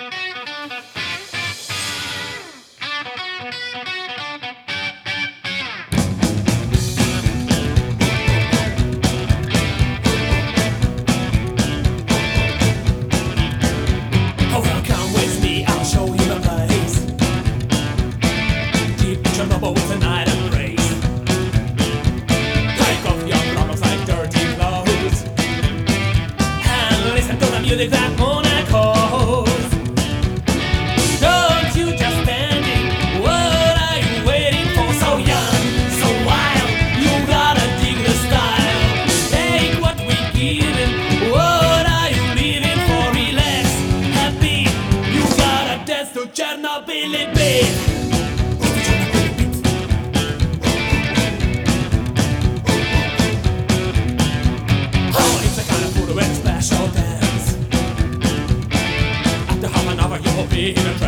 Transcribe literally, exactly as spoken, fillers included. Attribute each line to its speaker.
Speaker 1: Music that Monaco's. Don't you just standing? What are you waiting for? So young, so wild, you gotta dig the style. Take what we given. What are you living for? Relax, happy. You gotta dance to Chernobyl beat. Oh, it's a kind of food and special dance. You'll be in a